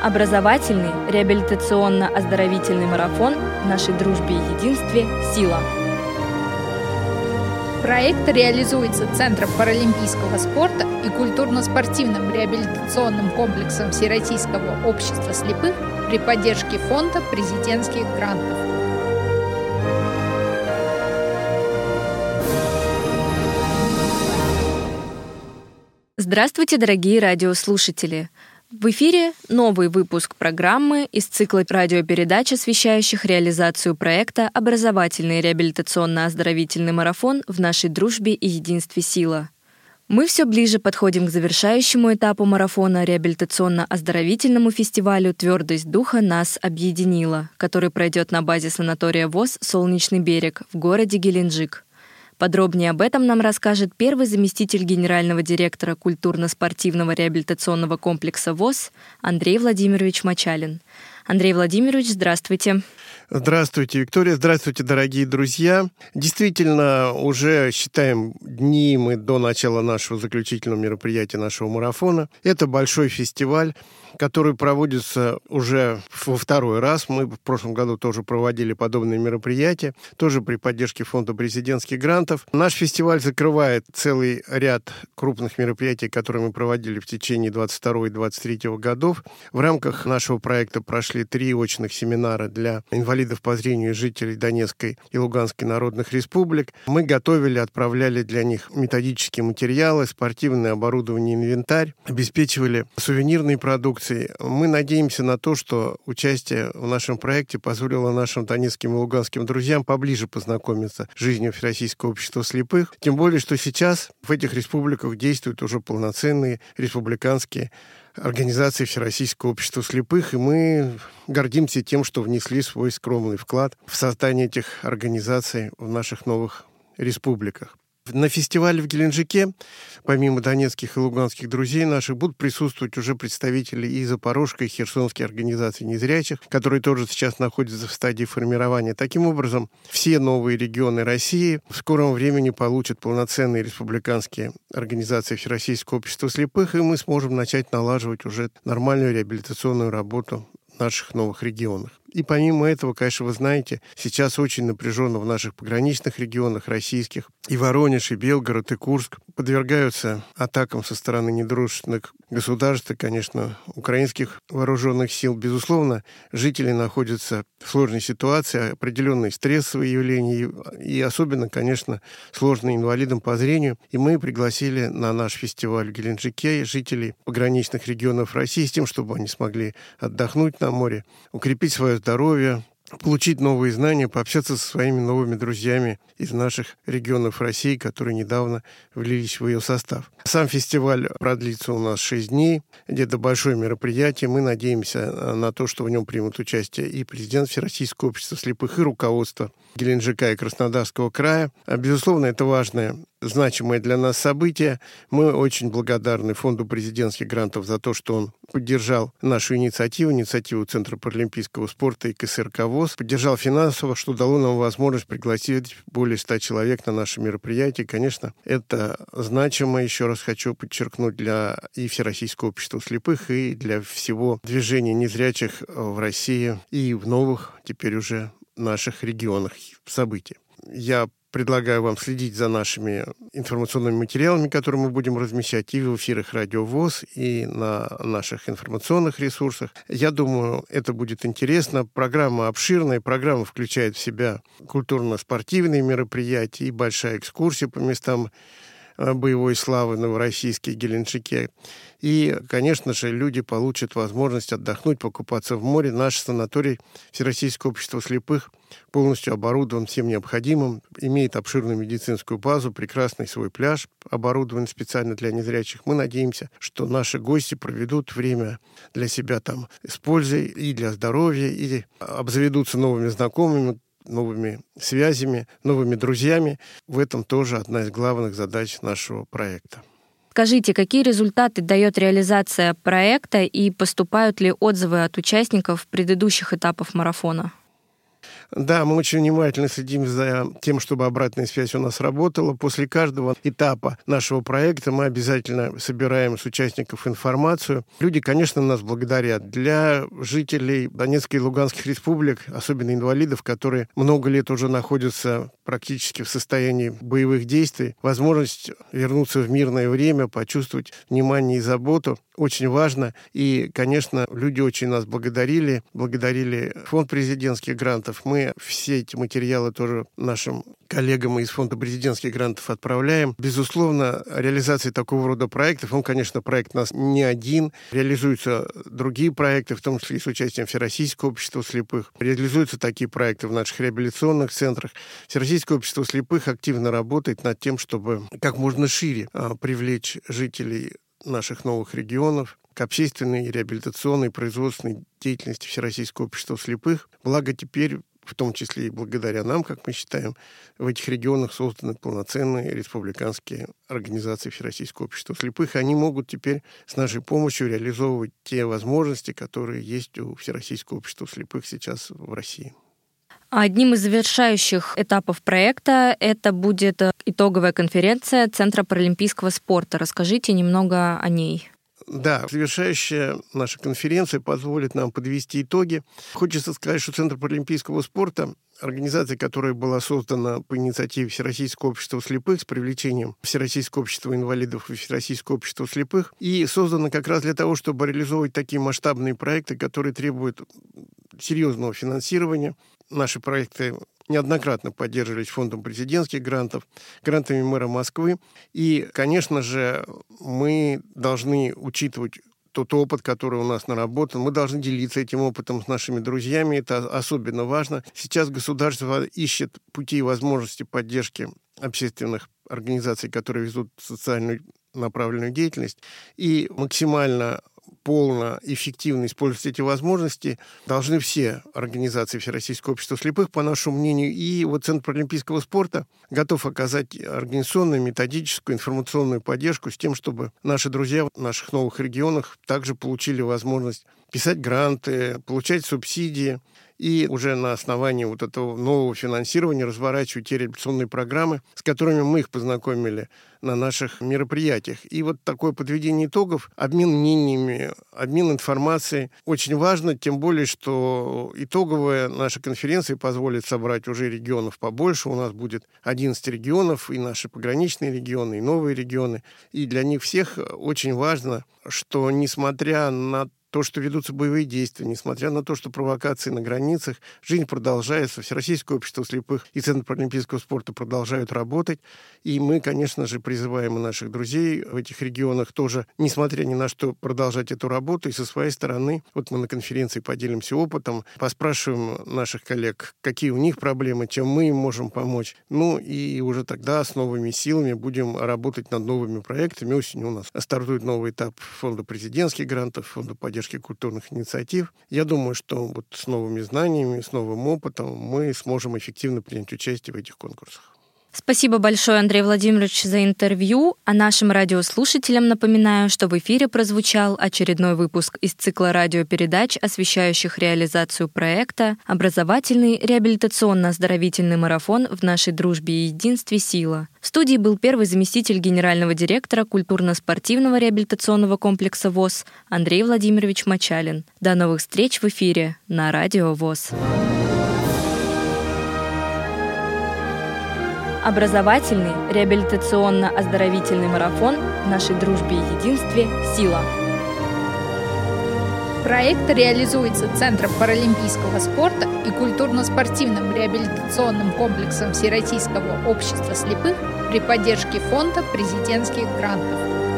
Образовательный, реабилитационно-оздоровительный марафон «В нашей дружбе и единстве. Сила». Проект реализуется Центром паралимпийского спорта и культурно-спортивным реабилитационным комплексом Всероссийского общества слепых при поддержке Фонда президентских грантов. Здравствуйте, дорогие радиослушатели! В эфире новый выпуск программы из цикла радиопередач, освещающих реализацию проекта «Образовательный реабилитационно-оздоровительный марафон в нашей дружбе и единстве сила». Мы все ближе подходим к завершающему этапу марафона реабилитационно-оздоровительному фестивалю «Твердость духа нас объединила», который пройдет на базе санатория ВОС «Солнечный берег» в городе Геленджик. Подробнее об этом нам расскажет первый заместитель генерального директора культурно-спортивного реабилитационного комплекса ВОС Андрей Владимирович Мочалин. Андрей Владимирович, здравствуйте. Здравствуйте, Виктория. Здравствуйте, дорогие друзья. Действительно, уже считаем дни мы до начала нашего заключительного мероприятия, нашего марафона. Это большой фестиваль, который проводится уже во второй раз. Мы в прошлом году тоже проводили подобные мероприятия, тоже при поддержке Фонда президентских грантов. Наш фестиваль закрывает целый ряд крупных мероприятий, которые мы проводили в течение 22 и 23 годов. В рамках нашего проекта прошли 3 очных семинара для инвалидов по зрению и жителей Донецкой и Луганской народных республик. Мы готовили, отправляли для них методические материалы, спортивное оборудование, инвентарь, обеспечивали сувенирные продукции. Мы надеемся на то, что участие в нашем проекте позволило нашим донецким и луганским друзьям поближе познакомиться с жизнью Всероссийского общества слепых. Тем более, что сейчас в этих республиках действуют уже полноценные республиканские организации Всероссийского общества слепых, и мы гордимся тем, что внесли свой скромный вклад в создание этих организаций в наших новых республиках. На фестивале в Геленджике, помимо донецких и луганских друзей наших, будут присутствовать уже представители и Запорожской, и Херсонской организации незрячих, которые тоже сейчас находятся в стадии формирования. Таким образом, все новые регионы России в скором времени получат полноценные республиканские организации Всероссийского общества слепых, и мы сможем начать налаживать уже нормальную реабилитационную работу в наших новых регионах. И помимо этого, конечно, вы знаете, сейчас очень напряженно в наших пограничных регионах российских и Воронеж, и Белгород, и Курск подвергаются атакам со стороны недружественных государств и, конечно, украинских вооруженных сил. Безусловно, жители находятся в сложной ситуации, определенные стрессовые явления и особенно, конечно, сложно инвалидам по зрению. И мы пригласили на наш фестиваль в Геленджике жителей пограничных регионов России с тем, чтобы они смогли отдохнуть на море, укрепить свое здоровье, получить новые знания, пообщаться со своими новыми друзьями из наших регионов России, которые недавно влились в ее состав. Сам фестиваль продлится у нас 6 дней, где-то большое мероприятие. Мы надеемся на то, что в нем примут участие и президент Всероссийского общества слепых, и руководство Геленджика и Краснодарского края. Безусловно, это важное, значимое для нас событие. Мы очень благодарны Фонду президентских грантов за то, что он поддержал нашу инициативу Центра паралимпийского спорта и КСРК ВОС, поддержал финансово, что дало нам возможность пригласить более 100 человек на наше мероприятие. Конечно, это значимо, еще раз хочу подчеркнуть, для и Всероссийского общества слепых, и для всего движения незрячих в России и в новых, теперь уже наших регионах событий. Я предлагаю вам следить за нашими информационными материалами, которые мы будем размещать и в эфирах Радио ВОС, и на наших информационных ресурсах. Я думаю, это будет интересно. Программа обширная, программа включает в себя культурно-спортивные мероприятия и большая экскурсия по местам боевой славы Новороссийске, Геленджике. И, конечно же, люди получат возможность отдохнуть, покупаться в море. Наш санаторий Всероссийского общества слепых полностью оборудован всем необходимым, имеет обширную медицинскую базу, прекрасный свой пляж, оборудован специально для незрячих. Мы надеемся, что наши гости проведут время для себя там с пользой и для здоровья, и обзаведутся новыми знакомыми, новыми связями, новыми друзьями. В этом тоже одна из главных задач нашего проекта. Скажите, какие результаты дает реализация проекта и поступают ли отзывы от участников предыдущих этапов марафона? Да, мы очень внимательно следим за тем, чтобы обратная связь у нас работала. После каждого этапа нашего проекта мы обязательно собираем с участников информацию. Люди, конечно, нас благодарят. Для жителей Донецкой и Луганских республик, особенно инвалидов, которые много лет уже находятся практически в состоянии боевых действий, возможность вернуться в мирное время, почувствовать внимание и заботу очень важно. И, конечно, люди очень нас благодарили фонд президентских грантов. Мы все эти материалы тоже нашим коллегам из фонда президентских грантов отправляем. Безусловно, реализация такого рода проектов, конечно, проект у нас не один, реализуются другие проекты, в том числе и с участием Всероссийского общества слепых. Реализуются такие проекты в наших реабилитационных центрах. Всероссийское общество слепых активно работает над тем, чтобы как можно шире привлечь жителей наших новых регионов к общественной, реабилитационной, производственной деятельности Всероссийского общества слепых. Благо теперь, в том числе и благодаря нам, как мы считаем, в этих регионах созданы полноценные республиканские организации Всероссийского общества слепых. Они могут теперь с нашей помощью реализовывать те возможности, которые есть у Всероссийского общества слепых сейчас в России. Одним из завершающих этапов проекта это будет итоговая конференция Центра паралимпийского спорта. Расскажите немного о ней. Да, завершающая наша конференция позволит нам подвести итоги. Хочется сказать, что Центр паралимпийского спорта – организация, которая была создана по инициативе Всероссийского общества слепых с привлечением Всероссийского общества инвалидов и Всероссийского общества слепых, и создана как раз для того, чтобы реализовывать такие масштабные проекты, которые требуют серьезного финансирования. Наши проекты неоднократно поддерживались фондом президентских грантов, грантами мэра Москвы. И, конечно же, мы должны учитывать тот опыт, который у нас наработан. Мы должны делиться этим опытом с нашими друзьями. Это особенно важно. Сейчас государство ищет пути и возможности поддержки общественных организаций, которые ведут социальную направленную деятельность, и максимально полно, эффективно использовать эти возможности должны все организации Всероссийского общества слепых, по нашему мнению. И вот Центр паралимпийского спорта готов оказать организационную, методическую, информационную поддержку с тем, чтобы наши друзья в наших новых регионах также получили возможность писать гранты, получать субсидии и уже на основании вот этого нового финансирования разворачивать те реабилитационные программы, с которыми мы их познакомили на наших мероприятиях. И вот такое подведение итогов, обмен мнениями, обмен информацией очень важно, тем более, что итоговая наша конференция позволит собрать уже регионов побольше. У нас будет 11 регионов, и наши пограничные регионы, и новые регионы. И для них всех очень важно, что несмотря на то, что ведутся боевые действия, несмотря на то, что провокации на границах, жизнь продолжается. Всероссийское общество слепых и Центр паралимпийского спорта продолжают работать. И мы, конечно же, призываем и наших друзей в этих регионах тоже, несмотря ни на что, продолжать эту работу. И со своей стороны, вот мы на конференции поделимся опытом, поспрашиваем наших коллег, какие у них проблемы, чем мы им можем помочь. Ну и уже тогда с новыми силами будем работать над новыми проектами. Осенью у нас стартует новый этап фонда президентских грантов, фонда поддержки культурных инициатив. Я думаю, что вот с новыми знаниями, с новым опытом мы сможем эффективно принять участие в этих конкурсах. Спасибо большое, Андрей Владимирович, за интервью. А нашим радиослушателям напоминаю, что в эфире прозвучал очередной выпуск из цикла радиопередач, освещающих реализацию проекта «Образовательный реабилитационно-оздоровительный марафон в нашей дружбе и единстве сила». В студии был первый заместитель генерального директора культурно-спортивного реабилитационного комплекса ВОС Андрей Владимирович Мочалин. До новых встреч в эфире на Радио ВОС. Образовательный реабилитационно-оздоровительный марафон в нашей дружбе и единстве «Сила». Проект реализуется Центром паралимпийского спорта и культурно-спортивным реабилитационным комплексом Всероссийского общества слепых при поддержке фонда президентских грантов.